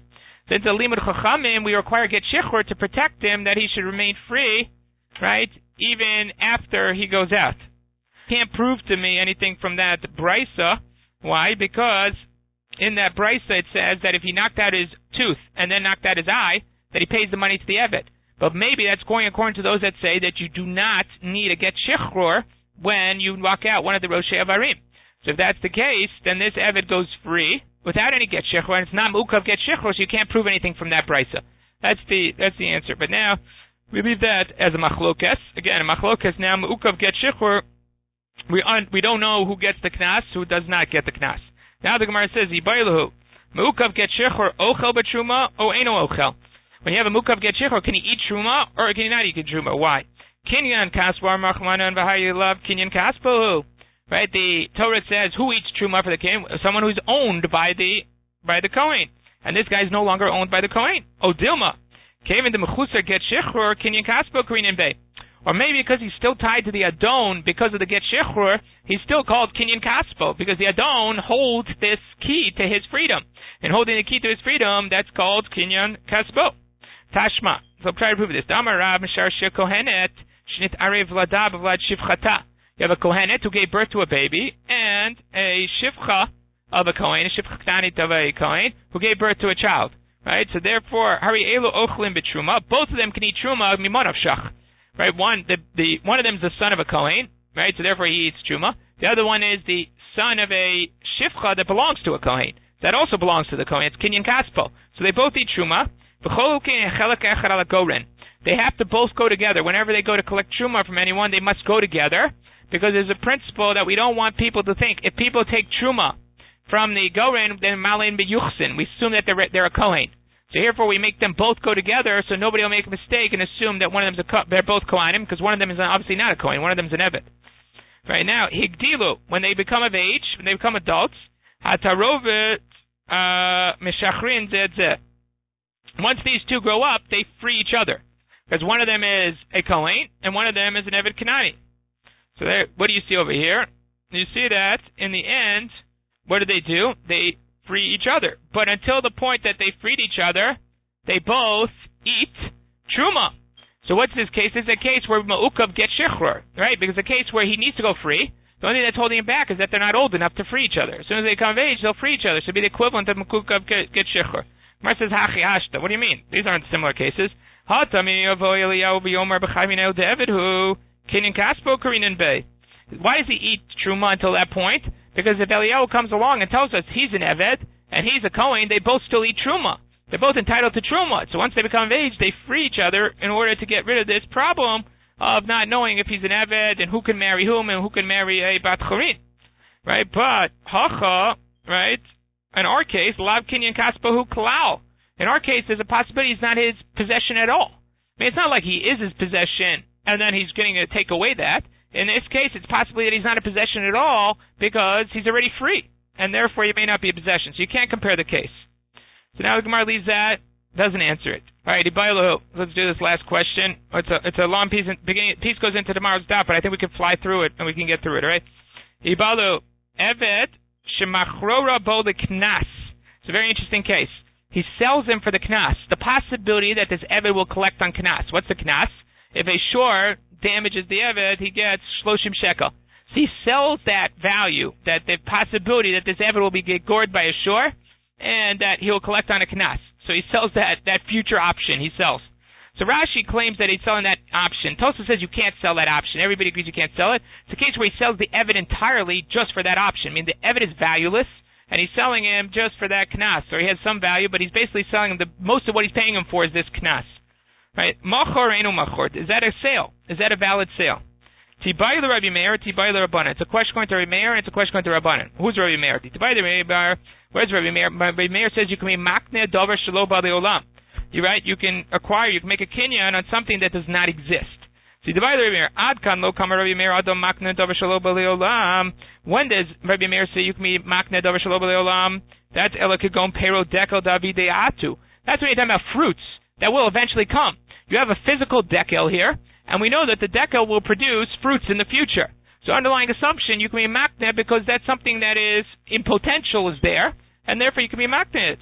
Since the limud chachamim, we require get shichur to protect him, that he should remain free, right, even after he goes out. Can't prove to me anything from that brisa. Why? Because in that brisa it says that if he knocked out his tooth and then knocked out his eye, that he pays the money to the eved. But maybe that's going according to those that say that you do not need to get shichur when you walk out one of the Roshei Avarim. So if that's the case, then this eved goes free without any get shichur, and it's not mukav get shichur, so you can't prove anything from that brisa. That's the that's the answer. But now we leave that as a machlokes. Again, a machlokes now mukav get shichur. We un, we don't know who gets the knas, who does not get the knas. Now the Gemara says Yibaylahu mukav get shichur ochel b'truma o eno ochel. When you have a mukav get shichur, can he eat truma or can he not eat truma? Why? Kinyan kasbar machmana and v'hayu love kinyan kaspahu. Right? The Torah says who eats truma for the king? Someone who's owned by the by the Kohen, and this guy's no longer owned by the Kohen. O dilma, came into mechuser get shichur kinyan kaspo karinin bay. Or maybe because he's still tied to the Adon because of the get shichur, he's still called kinyan kaspo because the Adon holds this key to his freedom, and holding the key to his freedom, that's called kinyan kaspo. Tashma. So try to prove this. Damar Rav Mishar Shir Kohenet Shnit Arev Vlada Vlad Shivchata. You have a Kohenet who gave birth to a baby, and a Shivcha of a Kohen, a Shivchanit of a Kohen, who gave birth to a child. Right? So therefore, Hari Elu Ochlim B'Truma, both of them can eat Truma Mimonov Shach. Right? One, the, the, one of them is the son of a Kohen, right? So therefore he eats Truma. The other one is the son of a Shivcha that belongs to a Kohen. That also belongs to the Kohen. It's Kinyan Kaspo. So they both eat Truma. They have to both go together. Whenever they go to collect Truma from anyone, they must go together, because there's a principle that we don't want people to think. If people take Truma from the Goren, then Malin B'Yuchsin, we assume that they're, they're a Kohen. So therefore we make them both go together so nobody will make a mistake and assume that one of them's a, they're both Kohanim, because one of them is obviously not a Kohen, one of them is an Eved. Right now, Higdilu, when they become of age, when they become adults, Hatarovet Meshachrin Zedzeh. Once these two grow up, they free each other, because one of them is a Kohen and one of them is an Eved Kanani. So there, what do you see over here? You see that in the end, what do they do? They free each other. But until the point that they freed each other, they both eat Truma. So what's this case? It's a case where Ma'ukav gets Shichrur, right? Because a case where he needs to go free, the only thing that's holding him back is that they're not old enough to free each other. As soon as they come of age, they'll free each other. So it'll be the equivalent of Ma'ukav get Shichrur. Mar says, Hachi Hashta. What do you mean? These aren't similar cases. Why does he eat Truma until that point? Because if Eliyahu comes along and tells us he's an Eved and he's a Kohen, they both still eat Truma. They're both entitled to Truma. So once they become of age, they free each other in order to get rid of this problem of not knowing if he's an Eved and who can marry whom and who can marry a Bat Chorin. Right? But, Hacha, right? In our case, Lav Kinyan Kaspahu Kalal. In our case, there's a possibility he's not his possession at all. I mean, it's not like he is his possession and then he's going to take away that. In this case, it's possibly that he's not a possession at all because he's already free, and therefore he may not be a possession. So you can't compare the case. So now the Gemara leaves that, doesn't answer it. All right, Ibaylo, let's do this last question. It's a it's a long piece. Beginning piece goes into tomorrow's daf, but I think we can fly through it and we can get through it. All right, Ibaylo, Evet shemachrora bo the knas. It's a very interesting case. He sells him for the knas. The possibility that this Evet will collect on knas. What's the knas? If a shore damages the Eved, he gets shloshim shekel. So he sells that value, that the possibility that this Eved will be gored by a shore, and that he will collect on a knas. So he sells that, that future option, he sells. So Rashi claims that he's selling that option. Tosa says you can't sell that option. Everybody agrees you can't sell it. It's a case where he sells the Eved entirely just for that option. I mean, the Eved is valueless, and he's selling him just for that knas. So he has some value, but he's basically selling him the most of what he's paying him for is this knas. Right? Machor enu machor. Is that a sale? Is that a valid sale? Tibai the Rabbi Meir, Tibai the Rabbanan. It's a question going to Rabbi Meir, and it's a question going to Rabbanan. Who's Rabbi Meir? Tibai the Rabbi Meir. Where's Rabbi Meir? Rabbi Meir says you can be makne dover shelo ba'alei olam. You're right. You can acquire, you can make a kinyan on something that does not exist. So Tibai the Rabbi Meir. Ad kan lo kama Rabbi Meir adam makne dover shelo ba'alei olam. When does Rabbi Meir say you can be makne dover shelo ba'alei olam? That's ela kegon pero dekel davide atu. That's when you're talking about fruits that will eventually come. You have a physical dekel here, and we know that the dekel will produce fruits in the future. So underlying assumption, you can be makneh because that's something that is in potential is there, and therefore you can be makneh.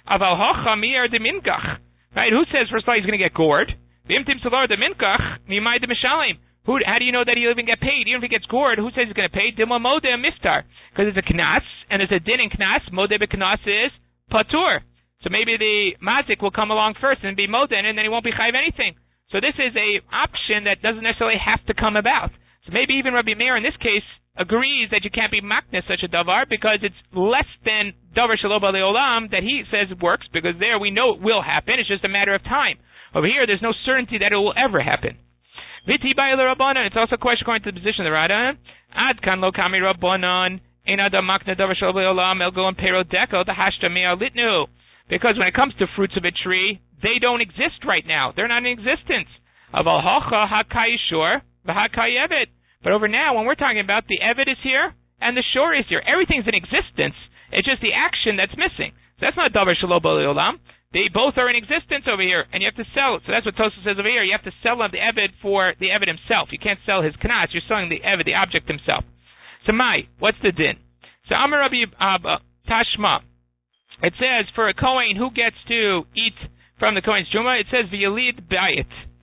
Aval hocha mir de minkach. Right? Who says first of all he's going to get gored? V'imtim salar de minkach mimai de mishalim. Who? How do you know that he'll even get paid? Even if he gets gored, who says he's going to pay? Dimla modeh miftar. Because it's a knas, and it's a din in knas. Modeh b'knas is patur. So maybe the mazik will come along first and be modeh, and then he won't be chayiv anything. So this is a option that doesn't necessarily have to come about. So maybe even Rabbi Meir in this case agrees that you can't be maknes such a davar because it's less than davar shelo b'alei olam that he says works, because there we know it will happen. It's just a matter of time. Over here, there's no certainty that it will ever happen. V'ti ba'il rabbanon. It's also a question according to the position of the Rada. Ad kan lo kami rabbanon ein adam makne davar shelo b'alei olam el go and pero deko the hashta me'al litnu. Because when it comes to fruits of a tree, they don't exist right now. They're not in existence. Aval hacha hakayishur v'hakayevet. But over now, when we're talking about the Eved is here and the Shor is here, everything's in existence. It's just the action that's missing. So that's not davar shelo b'alei olam. They both are in existence over here, and you have to sell it. So that's what Tosfos says over here. You have to sell the Eved for the Eved himself. You can't sell his knas. You're selling the Eved, the object himself. So Mai, what's the din? So Amar Rabbi uh, Tashma. It says for a Kohen who gets to eat from the Kohen's Truma, it says v'yalid bayit.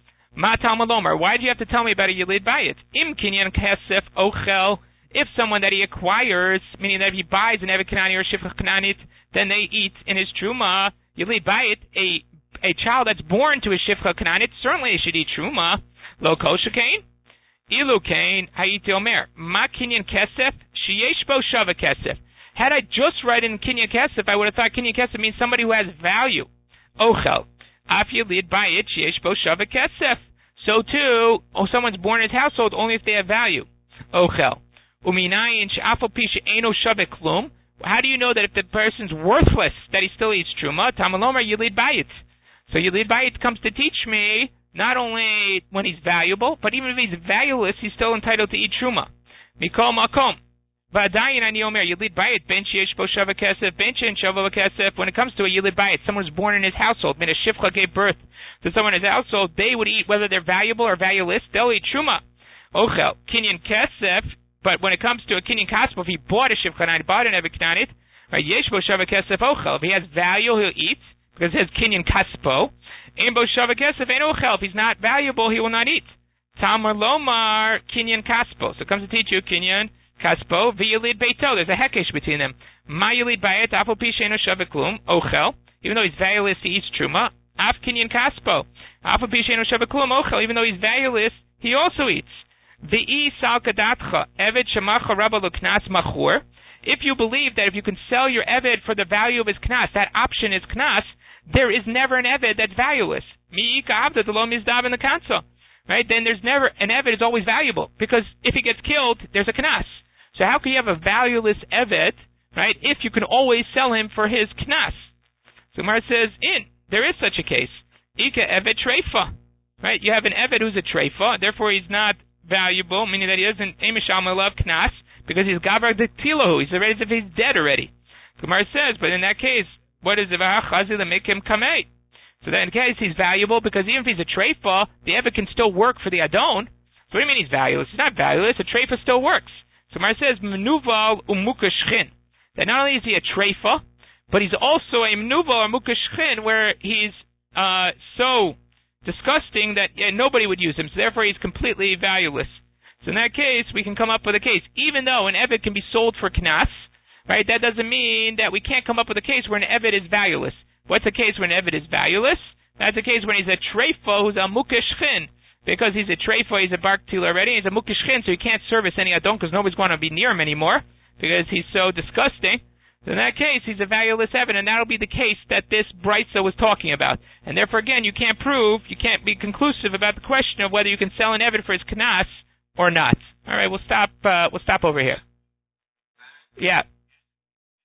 Ma Talmud Omer. Why do you have to tell me about a Yalid Bayit? Im kinyan kesef ochel. If someone that he acquires, meaning that if he buys an Evet Kanani or a Shifcha Kananit, then they eat in his Truma. Yalid Bayit, a a child that's born to a Shifcha Kananit, certainly he should eat Truma. Lo kol shekain? Ilu kain hayiti omer. Ma kinyan kesef sheyesh bo shava kesef. Had I just read in kinyan kesef, I would have thought kinyan kesef means somebody who has value. Ochel. Af Yalid Bayit sheyesh bo shava kesef. So too, oh, someone's born in his household only if they have value. Ochel. Uminayin she'afal pi she'eno shava klum. How do you know that if the person's worthless that he still eats truma? Tamalomer Yalid Bayit. So Yalid Bayit comes to teach me not only when he's valuable, but even if he's valueless, he's still entitled to eat truma. Mikol makom. V'adayin ani omer Yalid Bayit ben sheyesh bo shava kesef ben she'en shava kesef. When it comes to a Yalid Bayit, someone who's born in his household, made a shifcha gave birth to someone in his household, they would eat whether they're valuable or valueless. They'll eat truma. Ochel kinyan kesef. But when it comes to a kinyan kaspo, if he bought a shivcha and bought an evet knanit, yesh bo shava kesef ochel. If he has value, he'll eat because it has kinyan kaspo. Ein bo shava kesef ein ochel. If he's not valuable, he will not eat. Tamar lomar kinyan kaspo. So it comes to teach you kinyan kaspo v'yalid beito. There's a hekesh between them. Ma yalid bayet afal pi she'eno shava klum ochel. Even though he's valueless, he eats truma. Af kinyan kaspo. Afal pi she'eno shava klum ochel. Even though he's valueless, he also eats. V'i sal kadatcha eved shemacha rabba lo knas machur. If you believe that if you can sell your eved for the value of his knas, that option is knas, there is never an eved that's valueless. Mi'ika avda lo mizdav in the council. Right? Then there's never, an eved is always valuable, because if he gets killed, there's a knas. So how can you have a valueless eved, right, if you can always sell him for his knas? So Mar says, in, there is such a case. Ika eved treifa. Right? You have an eved who's a treifa, therefore he's not valuable, meaning that he doesn't emishal love knas, because he's gavar de tilahu. He's already as if he's dead already. Gemara says, but in that case, what is the vachazi to make him kamei? So that in case he's valuable, because even if he's a treifa, the eved can still work for the adon. So what do you mean he's valueless? He's not valueless. A treifa still works. So Gemara says menuval umukashchin. That not only is he a treifa, but he's also a menuval or mukashchin, where he's uh, so disgusting that yeah, nobody would use him, so therefore he's completely valueless. So in that case, we can come up with a case. Even though an eved can be sold for knas, right, that doesn't mean that we can't come up with a case where an eved is valueless. What's a case where an eved is valueless? That's a case when he's a treifa who's a mukashchin. Because he's a treifa, he's a barktil already, he's a mukashchin, so he can't service any adon because nobody's going to be near him anymore, because he's so disgusting. So in that case, he's a valueless eved, and that'll be the case that this Brisa was talking about. And therefore, again, you can't prove, you can't be conclusive about the question of whether you can sell an eved for his knas or not. All right, we'll stop. Uh, we'll stop over here. Yeah.